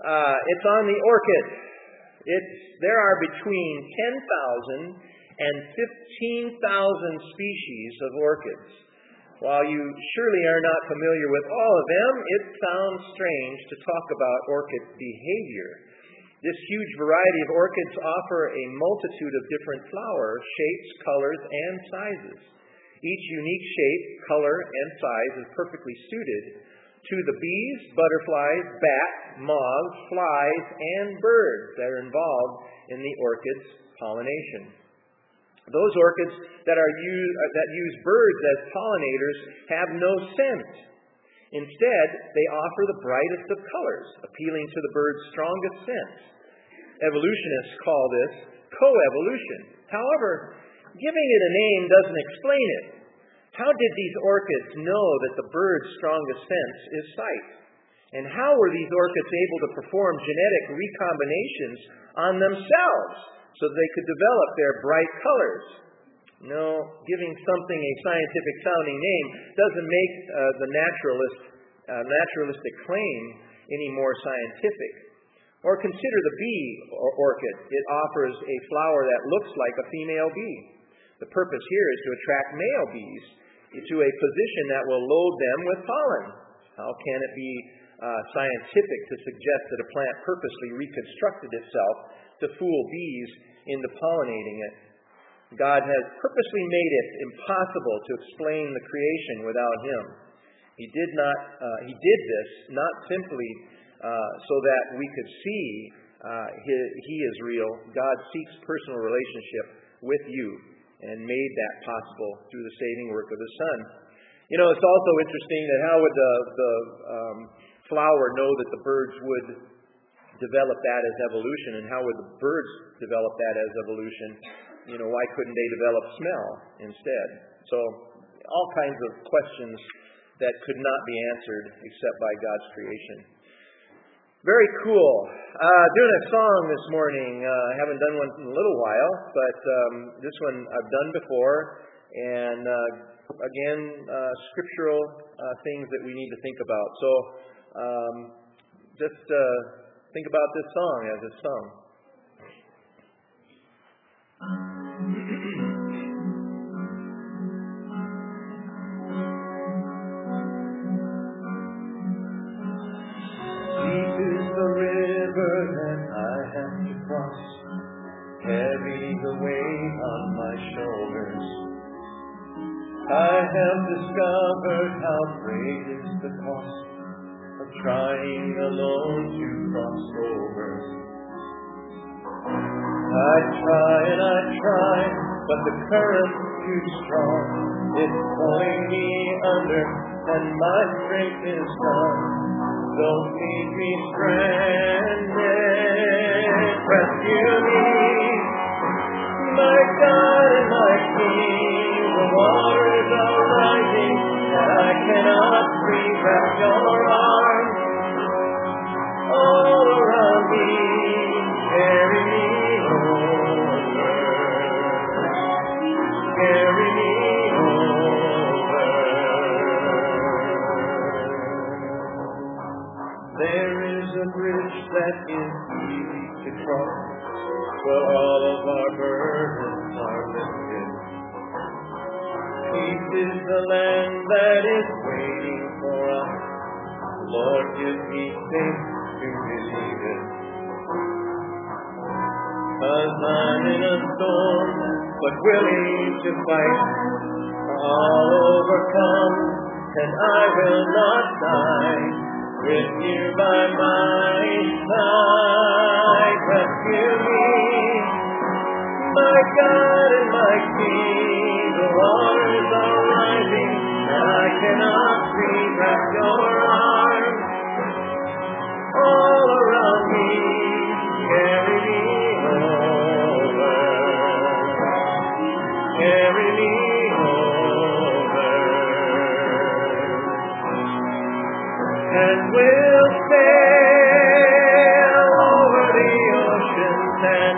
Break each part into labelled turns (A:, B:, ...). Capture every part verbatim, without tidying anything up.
A: Uh, it's on the orchid. It's, there are between ten thousand and fifteen thousand species of orchids. While you surely are not familiar with all of them, it sounds strange to talk about orchid behavior. This huge variety of orchids offer a multitude of different flowers, shapes, colors, and sizes. Each unique shape, color, and size is perfectly suited to the bees, butterflies, bats, moths, flies, and birds that are involved in the orchid's pollination. Those orchids that are use, that use birds as pollinators have no scent. Instead, they offer the brightest of colors, appealing to the bird's strongest sense. Evolutionists call this coevolution. However, giving it a name doesn't explain it. How did these orchids know that the bird's strongest sense is sight? And how were these orchids able to perform genetic recombinations on themselves so that they could develop their bright colors? No, giving something a scientific-sounding name doesn't make uh, the naturalist, uh, naturalistic claim any more scientific. Or consider the bee or orchid. It offers a flower that looks like a female bee. The purpose here is to attract male bees to a position that will load them with pollen. How can it be uh, scientific to suggest that a plant purposely reconstructed itself to fool bees into pollinating it? God has purposely made it impossible to explain the creation without Him. He did not. Uh, he did this not simply uh, so that we could see uh, he, he is real. God seeks personal relationship with you, and made that possible through the saving work of His Son. You know, it's also interesting that how would the, the um, flower know that the birds would develop that as evolution, and how would the birds develop that as evolution? You know, why couldn't they develop smell instead? So, all kinds of questions that could not be answered except by God's creation. Very cool. Uh, doing a song this morning. Uh, I haven't done one in a little while, but um, this one I've done before. And uh, again, uh, scriptural uh, things that we need to think about. So um, just uh, think about this song as it's sung.
B: Carry the weight on my shoulders. I have discovered how great is the cost of trying alone to cross over. I try and I try, but the current's too strong. It's pulling me under, and my strength is gone. Don't leave me stranded. Rescue me, my God and my King. The waters are rising, and I cannot breathe. Wrap your arms all around me. Carry me over. Carry me over. There is a bridge that is easy to cross, where all of our burdens are lifted. Peace is the land that is waiting for us. Lord, give me faith to believe it. 'Cause I'm in a storm, but willing to fight. I'll overcome, and I will not die. With you by my side, rescue me, my God and my King. The waters are rising, and I cannot breathe. Wrap your arms all around me. Carry me over. Carry me over. And we'll sail over the oceans and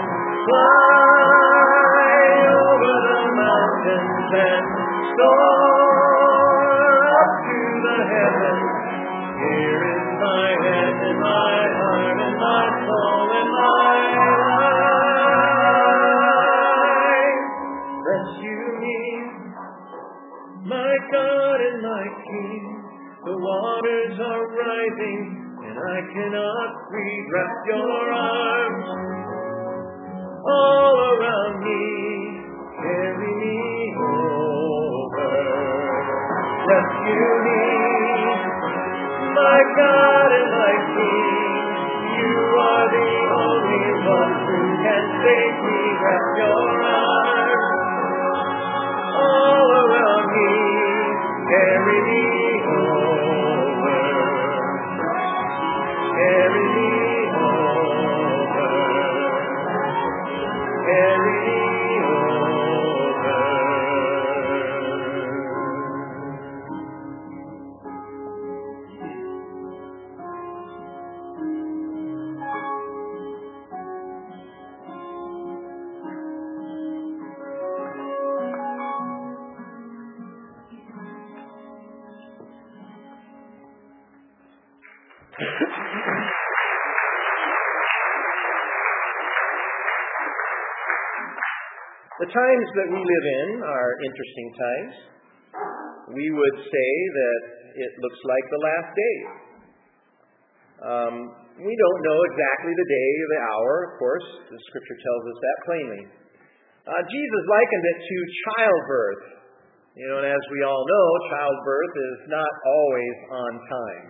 B: fly over the mountains and soar up to the heavens. Here is my hand and my heart and rising, and I cannot breathe. Wrap your arms all around me, carry me over. Rescue me, my God and my King. You are the only one who can save me. Wrap your arms all around me, carry me over, carry me over, carry me over.
A: The times that we live in are interesting times. We would say that it looks like the last days. Um, we don't know exactly the day or the hour, of course. The Scripture tells us that plainly. Uh, Jesus likened it to childbirth. You know, and as we all know, childbirth is not always on time.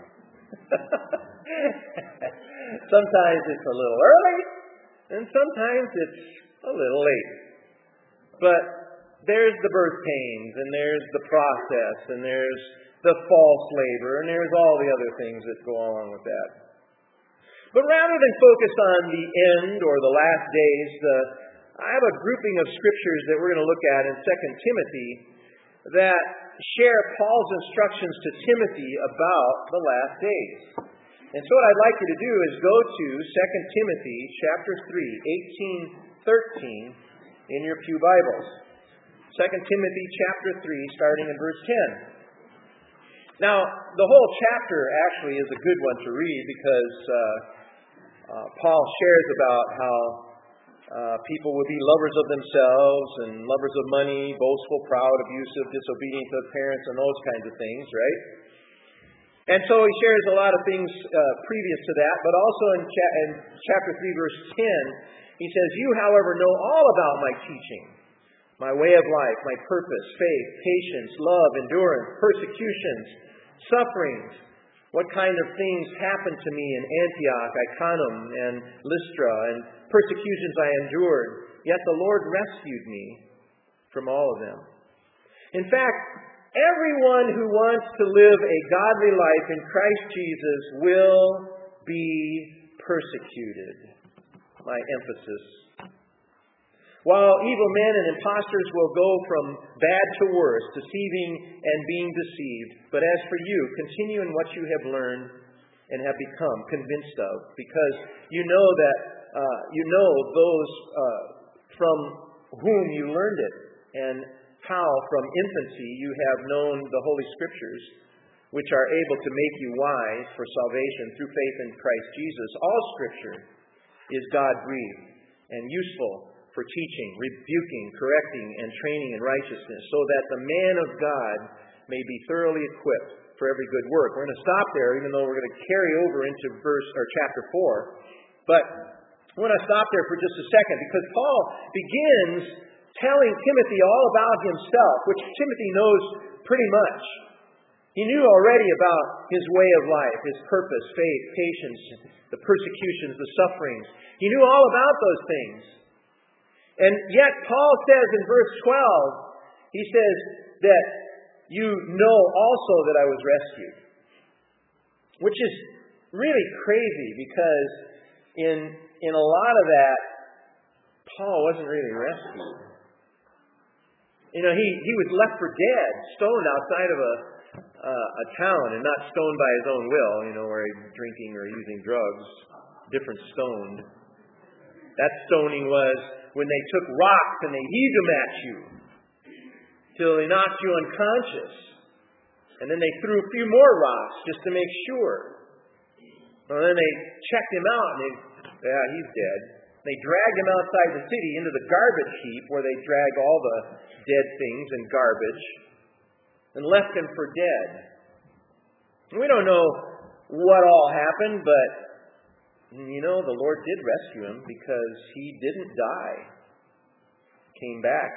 A: Sometimes it's a little early, and sometimes it's a little late. But there's the birth pains, and there's the process, and there's the false labor, and there's all the other things that go along with that. But rather than focus on the end or the last days, the, I have a grouping of scriptures that we're going to look at in Second Timothy that share Paul's instructions to Timothy about the last days. And so what I'd like you to do is go to Second Timothy chapter three, eighteen, thirteen, in your pew Bibles. Second Timothy chapter three, starting in verse ten. Now, the whole chapter actually is a good one to read because uh, uh, Paul shares about how uh, people would be lovers of themselves and lovers of money, boastful, proud, abusive, disobedient to parents, and those kinds of things, right? And so he shares a lot of things uh, previous to that, but also in, cha- in chapter three, verse ten, he says, "You, however, know all about my teaching, my way of life, my purpose, faith, patience, love, endurance, persecutions, sufferings, what kind of things happened to me in Antioch, Iconium, and Lystra, and persecutions I endured. Yet the Lord rescued me from all of them." In fact, everyone who wants to live a godly life in Christ Jesus will be persecuted. My emphasis. While evil men and impostors will go from bad to worse, deceiving and being deceived. But as for you, continue in what you have learned and have become convinced of, because you know that uh, you know those uh, from whom you learned it, and how from infancy you have known the Holy Scriptures, which are able to make you wise for salvation through faith in Christ Jesus. All Scripture is God-breathed and useful for teaching, rebuking, correcting, and training in righteousness, so that the man of God may be thoroughly equipped for every good work. We're going to stop there, even though we're going to carry over into verse or chapter four. But I want to stop there for just a second, because Paul begins telling Timothy all about himself, which Timothy knows pretty much. He knew already about his way of life, his purpose, faith, patience, the persecutions, the sufferings. He knew all about those things. And yet Paul says in verse twelve, he says that you know also that I was rescued. Which is really crazy, because in, in a lot of that, Paul wasn't really rescued. You know, he, he was left for dead, stoned outside of a uh, a town, and not stoned by his own will, you know, where he's drinking or using drugs. Different stoned. That stoning was when they took rocks and they heaved them at you till they knocked you unconscious. And then they threw a few more rocks just to make sure. And then they checked him out and they, yeah, he's dead. They dragged him outside the city into the garbage heap where they dragged all the dead things and garbage and left him for dead. And we don't know what all happened, but, you know, the Lord did rescue him because he didn't die. Came back.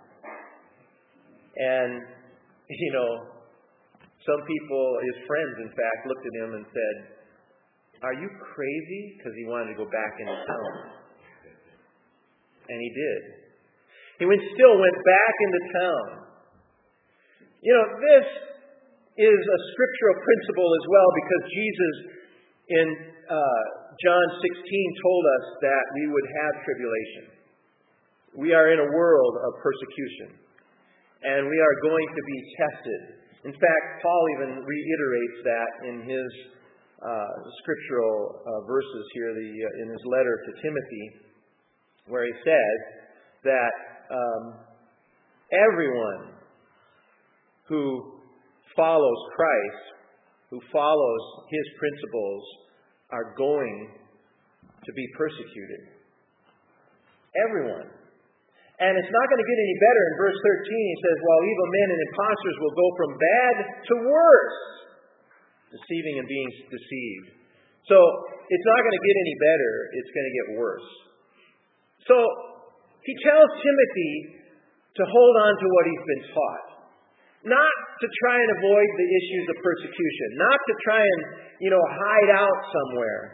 A: And, you know, some people, his friends, in fact, looked at him and said, "Are you crazy?" Because he wanted to go back into town. And he did. He went, still went back into town. You know, this is a scriptural principle as well, because Jesus in uh, John sixteen told us that we would have tribulation. We are in a world of persecution, and we are going to be tested. In fact, Paul even reiterates that in his uh, scriptural uh, verses here, the, uh, in his letter to Timothy, where he says that um, everyone who follows Christ, who follows his principles, are going to be persecuted. Everyone. And it's not going to get any better. In verse thirteen, he says, "While evil men and impostors will go from bad to worse, deceiving and being deceived." So, it's not going to get any better. It's going to get worse. So, he tells Timothy to hold on to what he's been taught. Not to try and avoid the issues of persecution. Not to try and, you know, hide out somewhere.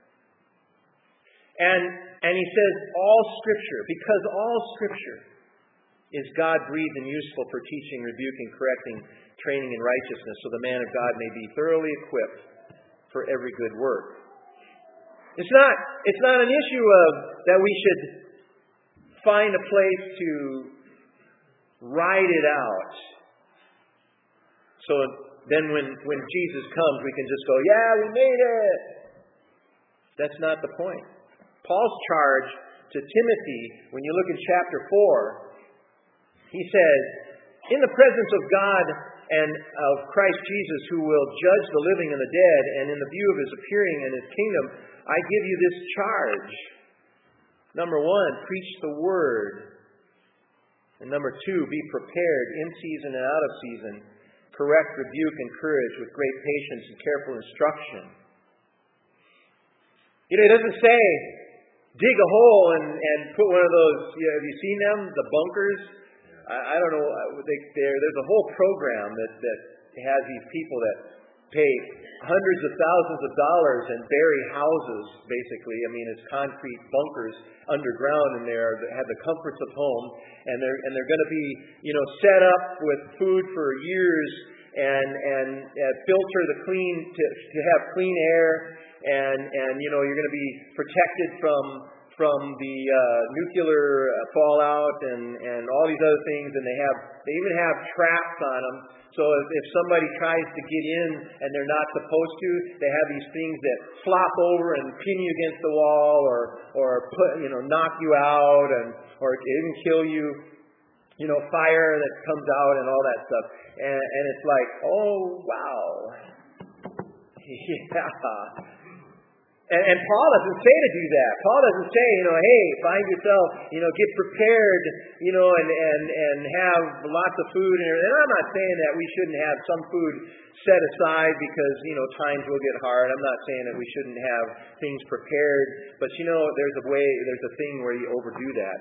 A: And, and he says, all Scripture, because all Scripture is God-breathed and useful for teaching, rebuking, correcting, training in righteousness, so the man of God may be thoroughly equipped for every good work. It's not, it's not an issue of that we should find a place to ride it out. So then when, when Jesus comes, we can just go, "Yeah, we made it." That's not the point. Paul's charge to Timothy, when you look in chapter four, he says, "In the presence of God and of Christ Jesus, who will judge the living and the dead, and in the view of his appearing and his kingdom, I give you this charge. Number one, preach the word. And number two, be prepared in season and out of season. Correct, rebuke, encourage with great patience and careful instruction." You know, it doesn't say dig a hole and, and put one of those, you know, have you seen them? The bunkers? I, I don't know. They, there's a whole program that, that has these people that pay hundreds of thousands of dollars and bury houses, basically. I mean, it's concrete bunkers underground, and they are, have the comforts of home, and they're and they're going to be, you know, set up with food for years, and and uh, filter the clean to to have clean air, and and you know you're going to be protected from from the uh, nuclear fallout and and all these other things, and they have they even have traps on them. So if, if somebody tries to get in and they're not supposed to, they have these things that flop over and pin you against the wall, or or put you know knock you out, and or even kill you. You know, fire that comes out and all that stuff, and and it's like, oh wow, yeah. And, and Paul doesn't say to do that. Paul doesn't say, you know, hey, find yourself, you know, get prepared, you know, and, and, and have lots of food. And, and I'm not saying that we shouldn't have some food set aside because, you know, times will get hard. I'm not saying that we shouldn't have things prepared. But, you know, there's a way, there's a thing where you overdo that.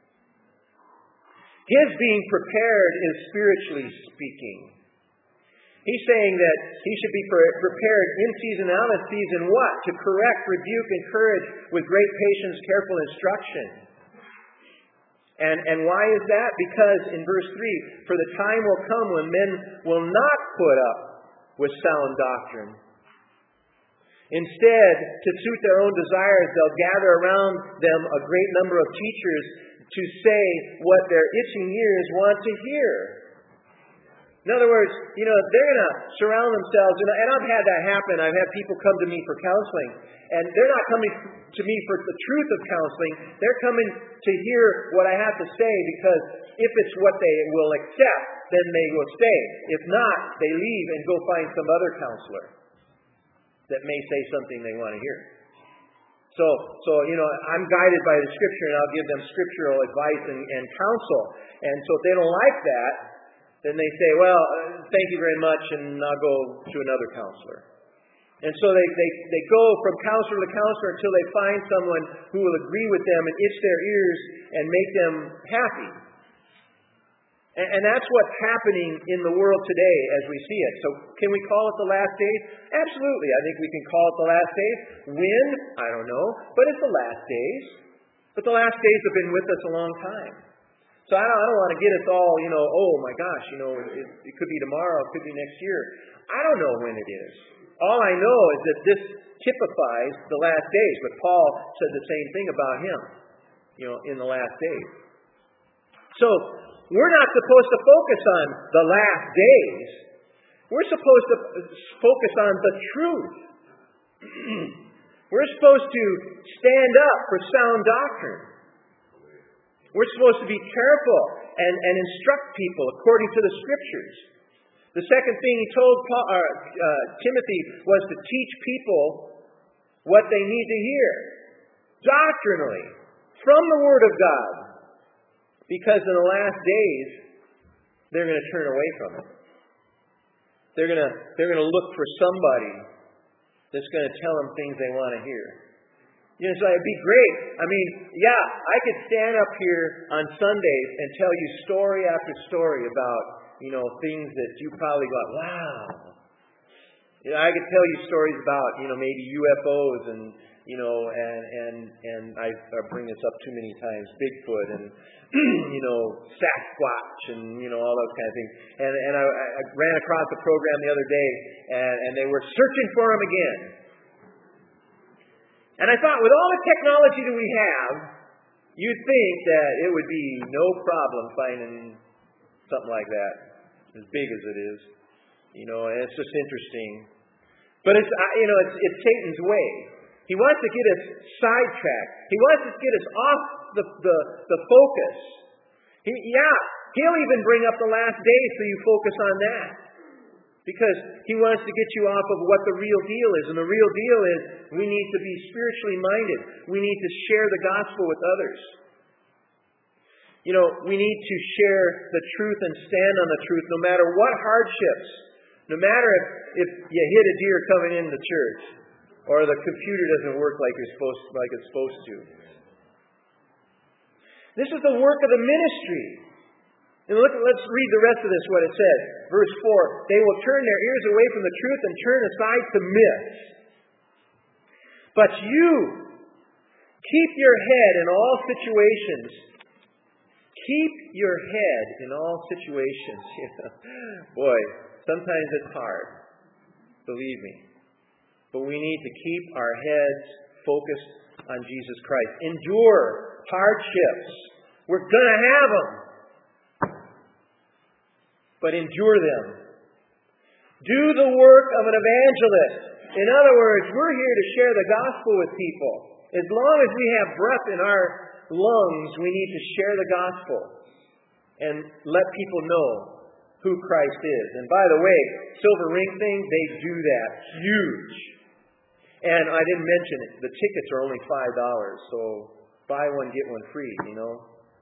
A: His being prepared is spiritually speaking. He's saying that he should be prepared in season and out of season what? To correct, rebuke, encourage with great patience, careful instruction. And, and why is that? Because in verse three, for the time will come when men will not put up with sound doctrine. Instead, to suit their own desires, they'll gather around them a great number of teachers to say what their itching ears want to hear. In other words, you know, they're going to surround themselves, and, and I've had that happen. I've had people come to me for counseling, and they're not coming to me for the truth of counseling. They're coming to hear what I have to say, because if it's what they will accept, then they will stay. If not, they leave and go find some other counselor that may say something they want to hear. So, so you know, I'm guided by the Scripture, and I'll give them scriptural advice and, and counsel. And so if they don't like that, then they say, well, thank you very much, and I'll go to another counselor. And so they, they, they go from counselor to counselor until they find someone who will agree with them and itch their ears and make them happy. And, and that's what's happening in the world today as we see it. So can we call it the last days? Absolutely. I think we can call it the last days. When? I don't know. But it's the last days. But the last days have been with us a long time. So I don't, I don't want to get us all, you know, oh my gosh, you know, it, it could be tomorrow, it could be next year. I don't know when it is. All I know is that this typifies the last days. But Paul said the same thing about him, you know, in the last days. So we're not supposed to focus on the last days. We're supposed to focus on the truth. We're supposed to stand up for sound doctrine. We're supposed to be careful and, and instruct people according to the Scriptures. The second thing he told Paul, uh, uh, Timothy was to teach people what they need to hear, doctrinally, from the Word of God. Because in the last days, they're going to turn away from it. They're going to, they're going to look for somebody that's going to tell them things they want to hear. You know, so it'd be great. I mean, yeah, I could stand up here on Sundays and tell you story after story about, you know, things that you probably go, wow. You know, I could tell you stories about, you know, maybe U F Os and, you know, and and and I, I bring this up too many times, Bigfoot and, you know, Sasquatch and, you know, all those kind of things. And and I, I ran across a program the other day, and, and they were searching for them again. And I thought, with all the technology that we have, you'd think that it would be no problem finding something like that, as big as it is. You know, and it's just interesting. But it's, you know, it's, it's Satan's way. He wants to get us sidetracked. He wants to get us off the, the, the focus. He, yeah, he'll even bring up the last days so you focus on that. Because he wants to get you off of what the real deal is. And the real deal is we need to be spiritually minded. We need to share the gospel with others. You know, we need to share the truth and stand on the truth no matter what hardships. No matter if, if you hit a deer coming into the church or the computer doesn't work like you're supposed like it's supposed to. This is the work of the ministry. And look, let's read the rest of this, what it says. Verse four, they will turn their ears away from the truth and turn aside to myths. But you, keep your head in all situations. Keep your head in all situations. Boy, sometimes it's hard. Believe me. But we need to keep our heads focused on Jesus Christ. Endure hardships. We're going to have them. But endure them. Do the work of an evangelist. In other words, we're here to share the gospel with people. As long as we have breath in our lungs, we need to share the gospel and let people know who Christ is. And by the way, Silver Ring thing, they do that. Huge. And I didn't mention it. The tickets are only five dollars. So buy one, get one free, you know.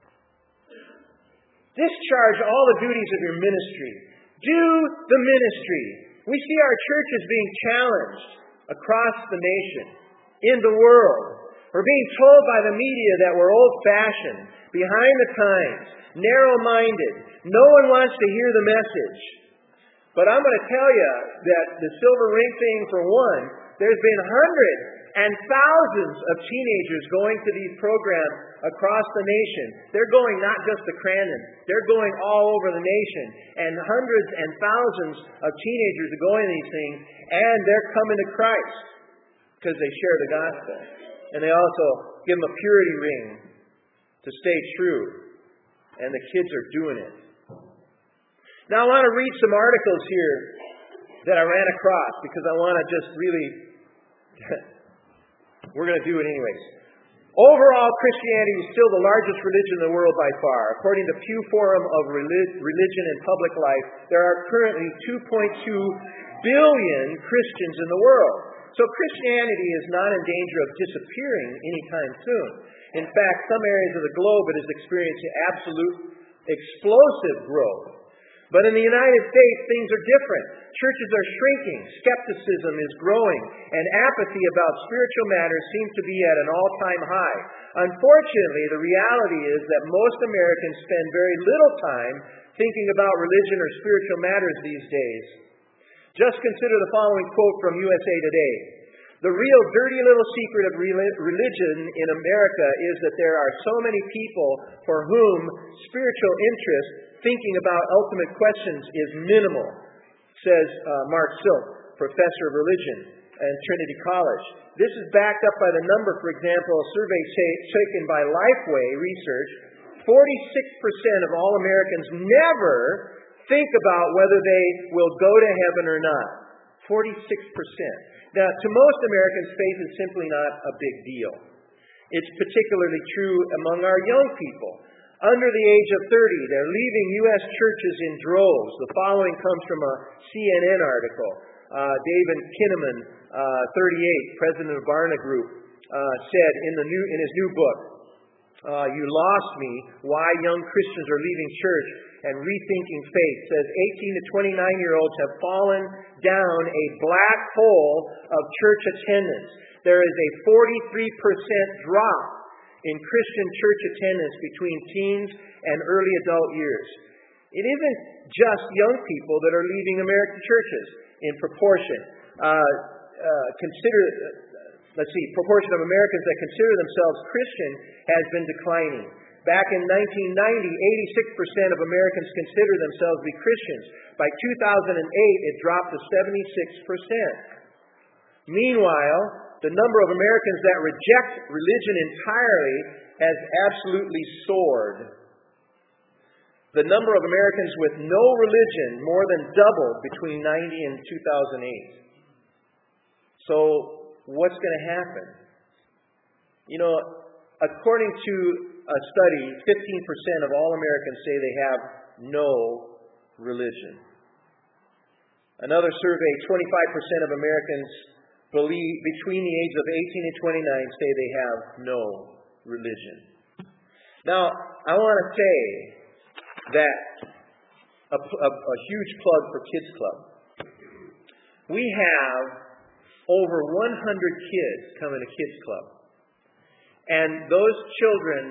A: Discharge all the duties of your ministry. Do the ministry. We see our churches being challenged across the nation, in the world. We're being told by the media that we're old-fashioned, behind the times, narrow-minded. No one wants to hear the message. But I'm going to tell you that the Silver Ring thing, for one, there's been hundreds and thousands of teenagers going to these programs across the nation. They're going not just to Crandon. They're going all over the nation. And hundreds and thousands of teenagers are going to these things, and they're coming to Christ because they share the gospel. And they also give them a purity ring to stay true. And the kids are doing it. Now I want to read some articles here that I ran across because I want to just really... We're going to do it anyways. Overall, Christianity is still the largest religion in the world by far. According to Pew Forum of Religion and Public Life, there are currently two point two billion Christians in the world. So Christianity is not in danger of disappearing anytime soon. In fact, some areas of the globe it is experiencing absolute explosive growth. But in the United States, things are different. Churches are shrinking, skepticism is growing, and apathy about spiritual matters seems to be at an all-time high. Unfortunately, the reality is that most Americans spend very little time thinking about religion or spiritual matters these days. Just consider the following quote from U S A Today. The real dirty little secret of religion in America is that there are so many people for whom spiritual interest, thinking about ultimate questions, is minimal, says uh, Mark Silk, professor of religion at Trinity College. This is backed up by the number, for example, a survey taken by Lifeway Research. forty-six percent of all Americans never think about whether they will go to heaven or not. forty-six percent. Now, to most Americans, faith is simply not a big deal. It's particularly true among our young people. Under the age of thirty, they're leaving U S churches in droves. The following comes from a C N N article. Uh, David Kinnaman, uh, thirty-eight, president of Barna Group, uh, said in the new in his new book, uh, "You lost me. Why young Christians are leaving church and rethinking faith." Says eighteen to twenty-nine-year-olds have fallen down a black hole of church attendance. There is a forty-three percent drop in Christian church attendance between teens and early adult years. It isn't just young people that are leaving American churches in proportion. Uh, uh, consider, uh, let's see, proportion of Americans that consider themselves Christian has been declining. Back in nineteen ninety, eighty-six percent of Americans consider themselves to be Christians. By two thousand eight, it dropped to seventy-six percent. Meanwhile, the number of Americans that reject religion entirely has absolutely soared. The number of Americans with no religion more than doubled between ninety and two thousand eight. So, what's going to happen? You know, according to a study, fifteen percent of all Americans say they have no religion. Another survey, twenty-five percent of Americans believe between the age of eighteen and twenty-nine say they have no religion. Now, I want to say that a, a, a huge plug for Kids Club. We have over one hundred kids coming to Kids Club. And those children,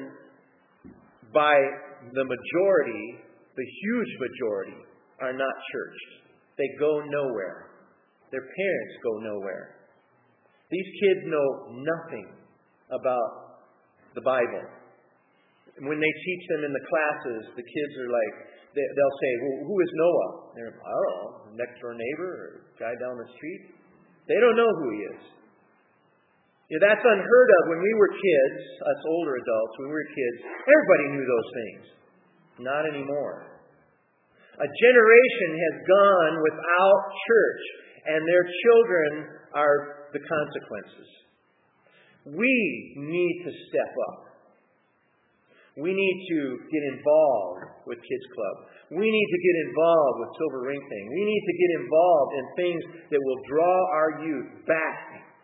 A: by the majority, the huge majority, are not churched. They go nowhere. Their parents go nowhere. These kids know nothing about the Bible. When they teach them in the classes, the kids are like, they, they'll say, well, who is Noah? They're, I don't know, next door neighbor or guy down the street. They don't know who he is. You know, that's unheard of. When we were kids, us older adults, when we were kids, everybody knew those things. Not anymore. A generation has gone without church, and their children are the consequences. We need to step up. We need to get involved with Kids Club. We need to get involved with Silver Ring Thing. We need to get involved in things that will draw our youth back,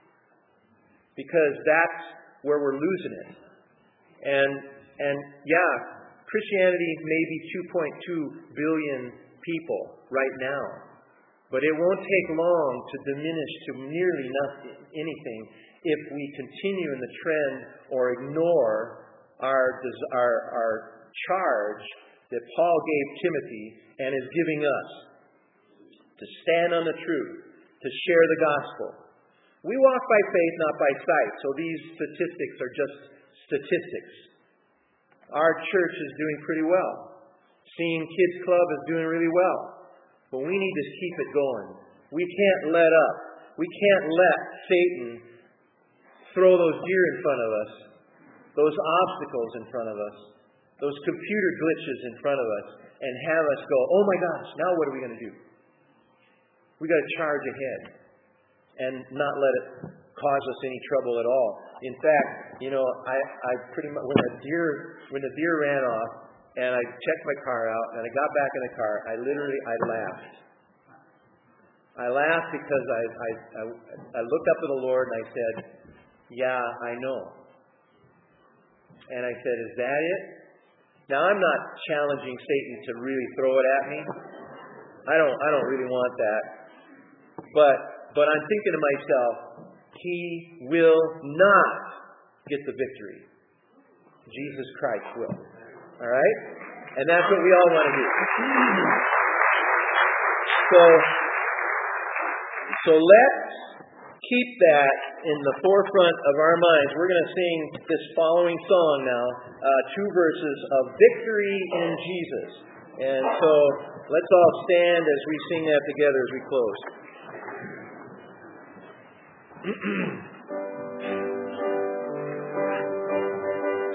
A: because that's where we're losing it. And and yeah, Christianity may be two point two billion people right now, but it won't take long to diminish to nearly nothing, anything if we continue in the trend or ignore our our our charge that Paul gave Timothy and is giving us to stand on the truth, to share the gospel. We walk by faith, not by sight. So these statistics are just statistics. Our church is doing pretty well. Seeing Kids Club is doing really well. But we need to keep it going. We can't let up. We can't let Satan throw those deer in front of us, those obstacles in front of us, those computer glitches in front of us, and have us go, oh my gosh, now what are we going to do? We've got to charge ahead and not let it cause us any trouble at all. In fact, you know, I, I pretty much, when the deer, when the deer ran off, and I checked my car out, and I got back in the car, I literally, I laughed. I laughed because I, I, I, I looked up to the Lord and I said, yeah, I know. And I said, is that it? Now, I'm not challenging Satan to really throw it at me, I don't I don't really want that. But but I'm thinking to myself, he will not get the victory. Jesus Christ will. All right? And that's what we all want to do. So, so let's keep that in the forefront of our minds. We're going to sing this following song now, uh, two verses of victory in Jesus. And so let's all stand as we sing that together as we close.